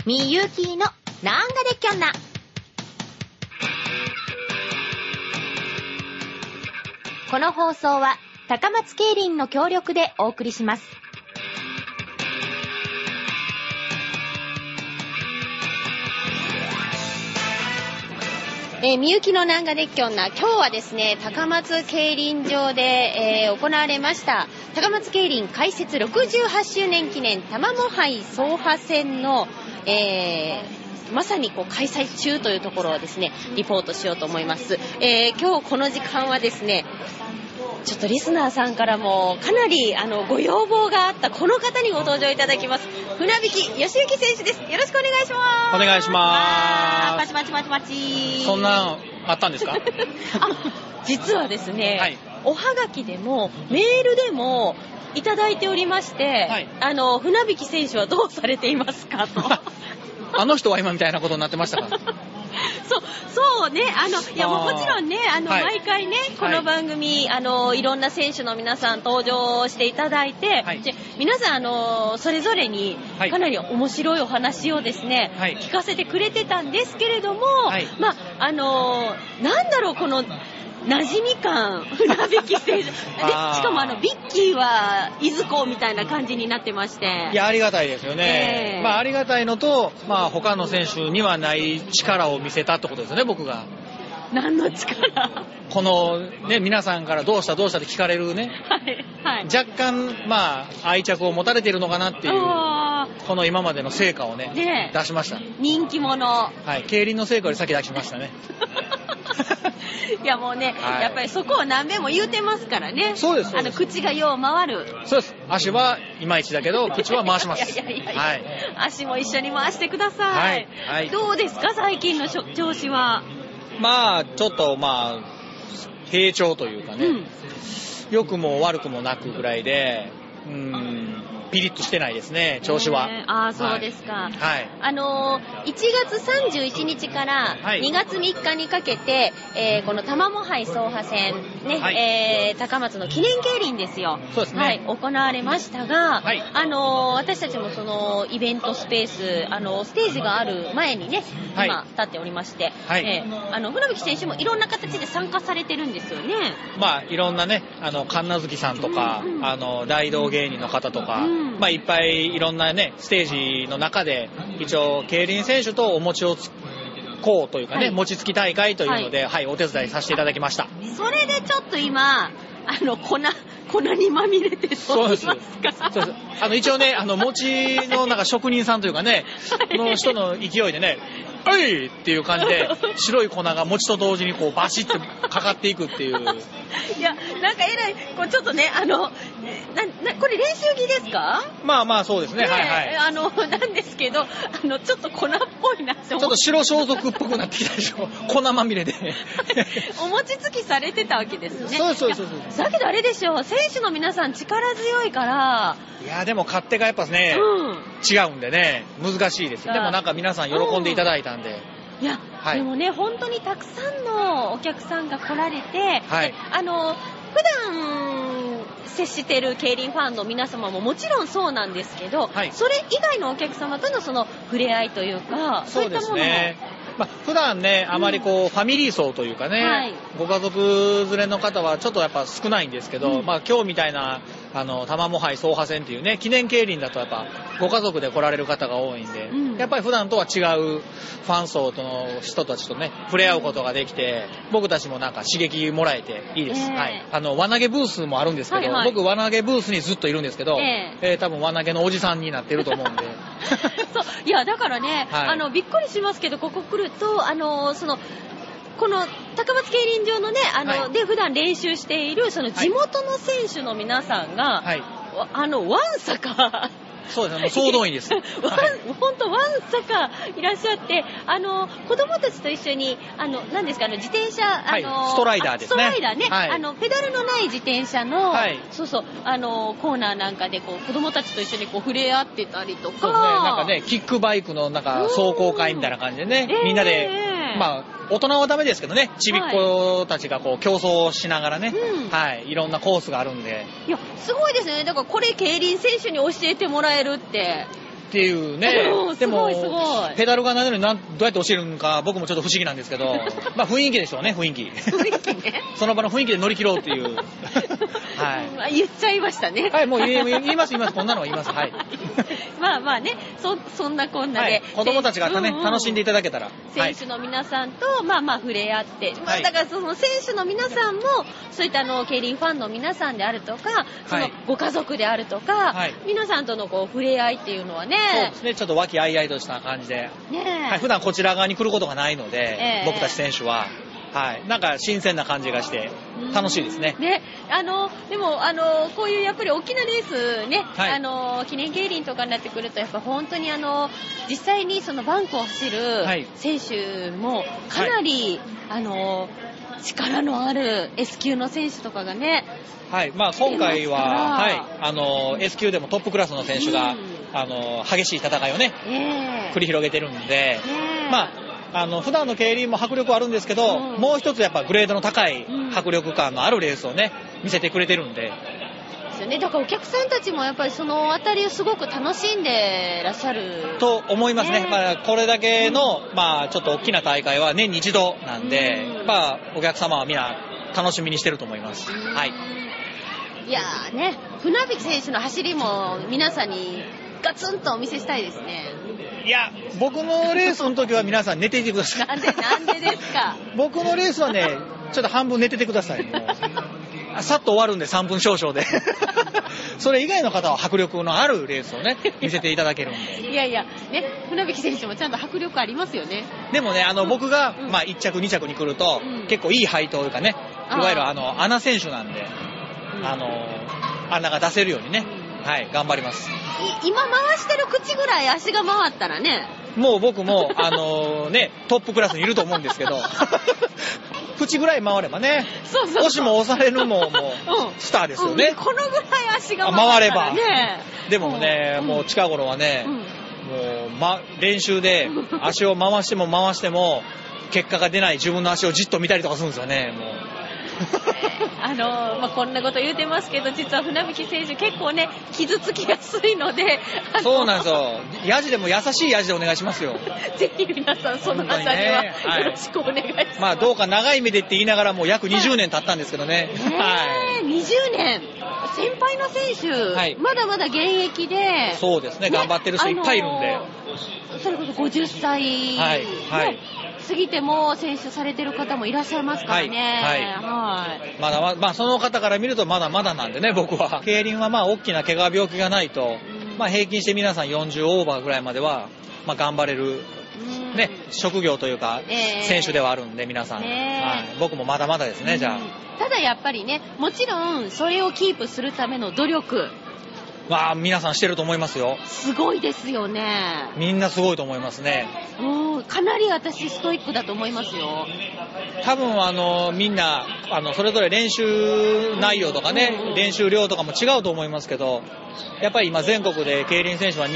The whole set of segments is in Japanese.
みゆきのなんができょんな。この放送は高松競輪の協力でお送りします。みゆきのなんがでっきょんな。今日はですね、高松競輪場で、行われました高松競輪開設68周年記念玉藻杯走破戦の、まさに開催中というところをですね、リポートしようと思います。今日この時間はですね、ちょっとリスナーさんからもかなりご要望があったこの方にご登場いただきます。船引義行選手です。よろしくお願いします。 お願いします。 パチパチパチパチ。 そんなあったんですか？ 実はですね、 はい、 おはがきでもメールでもいただいておりまして、はい、船引選手はどうされていますかと。 あの人は今みたいなことになってましたか？ そうね、いやもちろんね、はい、毎回ね、この番組、いろんな選手の皆さん登場していただいて、はい、皆さん、それぞれにかなり面白いお話をですね、はい、聞かせてくれてたんですけれども、はい、まあ、なんだろう、この、馴染み感、船引選手。で、しかもビッキーはいずこみたいな感じになってまして。 いや、ありがたいですよね。まあ、ありがたいのと、まあ、他の選手にはない力を見せたってことですよね、僕が。 何の力？ この、ね、皆さんからどうしたって聞かれるね。はいはい、若干、まあ、愛着を持たれているのかなっていう、この今までの成果をね、出しました。 人気者。 はい、競輪の成果より先出しましたね。 いやもうね、はい、やっぱりそこを何遍も言うてますからね。 そうです。 口がよう回る。 そうです。足はいまいちだけど、口は回します。 いや、はい、足も一緒に回してください。はいはい、どうですか、最近の調子は？ まあ、ちょっと平調というかね、良くも悪くもなくぐらいで、ピリッとしてないですね、調子は。 そうですか。 はい。 1月31日から2月3日にかけて、この玉藻杯走破戦、ね、はい、高松の記念競輪ですよ。 そうですね。 はい、行われましたが、 はい、 私たちもそのイベントスペース、ステージがある前にね、 はい、 今立っておりまして、 はい、 船引選手もいろんな形で参加されてるんですよね。 まあ、いろんなね、神奈月さんとか、大道芸人の方とか、まあ、いっぱいいろんなね、ステージの中で、一応、競輪選手とお餅をつこうというかね、はい、餅つき大会というので、はい、お手伝いさせていただきました。 それでちょっと今、粉にまみれてどうですか？ そうです。一応ね、餅のなんか職人さんというかね、の人の勢いでね、おいっていう感じで、白い粉が餅と同時にバシッてかかっていくっていう。 いや、なんかえらい、ちょっとね、これ練習着ですか？ まあまあそうですね、はいはい。 なんですけど、ちょっと粉っぽいなって思って。 ちょっと白装束っぽくなってきたでしょ。粉まみれで。 お餅つきされてたわけですね。 そう。 だけどあれでしょう、選手の皆さん力強いから。 いや、でも勝手がやっぱね、違うんでね、難しいですよ。でもなんか皆さん喜んでいただいたんで。 いや、はい、でもね、本当にたくさんのお客さんが来られて、はい、普段接してる競輪ファンの皆様ももちろんそうなんですけど、はい、それ以外のお客様とのその触れ合いというか、そういったものも。 まあ、普段ね、あまりファミリー層というかね、はい、ご家族連れの方はちょっとやっぱ少ないんですけど、まあ今日みたいな、玉藻杯走破戦っていうね、記念競輪だとやっぱご家族で来られる方が多いんで、やっぱり普段とは違うファン層の人たちとね、触れ合うことができて、僕たちもなんか刺激もらえていいです。はい。輪投げブースもあるんですけど、はいはい、僕輪投げブースにずっといるんですけど、多分輪投げのおじさんになってると思うんで。 そう、いや、だからね、はい、びっくりしますけど、ここ来ると、この高松競輪場のね、はい、で普段練習しているその地元の選手の皆さんが、はい、わんさかそうですね、総動員です。 本当わんさかいらっしゃって、子供たちと一緒に、何ですか、自転車、 はい、ストライダーですね。 ストライダーね、はい、ペダルのない自転車の、はい、そう、コーナーなんかで、子供たちと一緒に触れ合ってたりとか。 そうですね、なんかね、キックバイクのなんか、走行会みたいな感じでね、みんなで、まあ、大人はダメですけどね、ちびっ子たちが競争しながらね、はい、いろんなコースがあるんで。 いや、すごいですね。だからこれ競輪選手に教えてもらえるって。 っていうね。でもすごいペダルがないのにどうやって教えるのか僕もちょっと不思議なんですけど、まあ雰囲気でしょうね、雰囲気。 雰囲気ね。 その場の雰囲気で乗り切ろうっていう。 はい。言っちゃいましたね。 はい、もう言います、こんなのは言います。はい。 まあね、そんなこんなで、はい、 子供たちがね、楽しんでいただけたら。 選手の皆さんと、まあ触れ合って、まあだからその選手の皆さんも、そういった競輪ファンの皆さんであるとか、そのご家族であるとか、皆さんとのこう触れ合いっていうのはね。 そうですね、ちょっと和気あいあいとした感じで。ね、はい、普段こちら側に来ることがないので、僕たち選手は。はい、なんか新鮮な感じがして楽しいですね。 ね、でもこういうやっぱり大きなレースね、はい、記念競輪とかになってくるとやっぱ本当に実際にそのバンクを走る選手もかなり、はい、力のある S 級の選手とかがね。 はい、まあ今回ははい、S 級でもトップクラスの選手が、激しい戦いをね、繰り広げてるんで、まあ。普段の競輪も迫力あるんですけど、もう一つやっぱグレードの高い迫力感のあるレースをね、見せてくれてるんで。 ですよね。だからお客さんたちもやっぱりそのあたりをすごく楽しんでらっしゃる。 と思いますね。まあ、これだけの、まあちょっと大きな大会は年に一度なんで、まあお客様はみんな楽しみにしてると思います。はい。 いやーね、船引選手の走りも皆さんにガツンとお見せしたいですね。 いや、僕のレースの時は皆さん寝ていてください。 なんでですか？ 僕のレースはね、ちょっと半分寝ててください。もうさっと終わるんで3分少々で。それ以外の方は迫力のあるレースをね、見せていただけるんで。 いやいや、ね、船引選手もちゃんと迫力ありますよね。 でもね、僕が、まあ1着2着に来ると、結構いい配当というかね、いわゆる穴選手なんで、穴が出せるようにね、はい、頑張ります。 今回してる口ぐらい足が回ったらね。 もう僕も、ね、トップクラスにいると思うんですけど、口ぐらい回ればね、押しも押されるもスターですよね。 このぐらい足が回れば。 でもね、もう近頃はね、もう、練習で足を回しても、結果が出ない自分の足をじっと見たりとかするんですよね、もう。 まあ、こんなこと言うてますけど、実は船引選手結構ね、傷つきやすいので。 そうなんですよ。ヤジでも優しいヤジでお願いしますよ。 ぜひ皆さんそのあたりはよろしくお願いします。 まあどうか長い目でって言いながらもう約20年経ったんですけどね。 はい。20年。先輩の選手、まだまだ現役で。 そうですね、頑張ってる人いっぱいいるんで。 それこそ50歳。はい。過ぎても選手されてる方もいらっしゃいますからね。 まあその方から見るとまだまだなんでね、僕は。競輪はまあ大きな怪我病気がないと、まあ平均して皆さん40オーバーぐらいまでは、まあ頑張れる、ね、職業というか、選手ではあるんで皆さん。僕もまだまだですね、じゃあ。 ただやっぱりね、もちろんそれをキープするための努力。 まあ皆さんしてると思いますよ。 すごいですよね。 みんなすごいと思いますね。 かなり私ストイックだと思いますよ。 多分みんなそれぞれ練習内容とかね、練習量とかも違うと思いますけど、やっぱり今全国で競輪選手は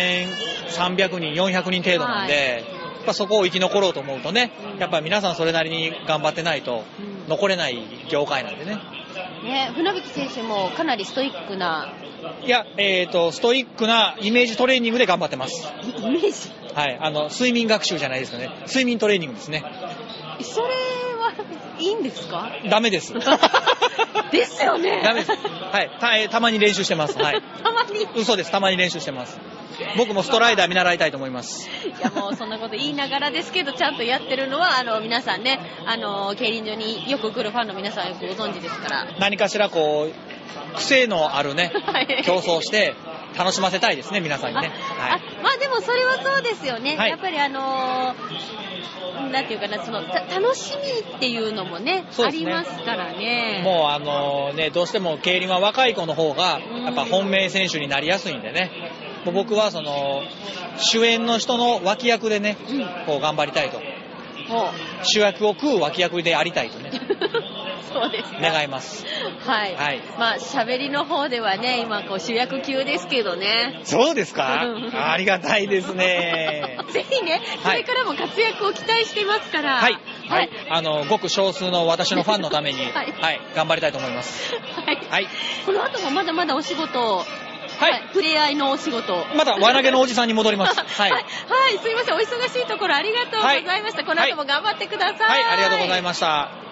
2300人400人程度なんで、やっぱそこを生き残ろうと思うとね、やっぱり皆さんそれなりに頑張ってないと残れない業界なんでね。 船引選手もかなりストイックな。 いや、ストイックなイメージトレーニングで頑張ってます。 イメージ？ はい、睡眠学習じゃないですよね。睡眠トレーニングですね。 それはいいんですか？ ダメです。 ですよね。 ダメです。はい、たまに練習してます。はい。 たまに？ 嘘です。たまに練習してます。僕もストライダー見習いたいと思います。 いやもうそんなこと言いながらですけど、ちゃんとやってるのは皆さんね、競輪場によく来るファンの皆さんよくご存知ですから。 何かしらこう癖のあるね、競争して楽しませたいですね、皆さんにね。 まあでもそれはそうですよね。やっぱりなんていうかな、楽しみっていうのもね、ありますからね。 もうね、どうしても競輪は若い子の方がやっぱ本命選手になりやすいんでね。僕は主演の人の脇役でね、こう頑張りたいと。主役を食う脇役でありたいとね。 そうですね。 願います。 はい。まあ喋りの方ではね、今主役級ですけどね。 そうですか？ありがたいですね。 ぜひね、これからも活躍を期待してますから。 ごく少数の私のファンのために、頑張りたいと思います。 この後もまだまだお仕事はい。 触れ合いのお仕事。 また、輪投げのおじさんに戻ります。はい。 はい、すいません。お忙しいところありがとうございました。この後も頑張ってください。 はい、ありがとうございました。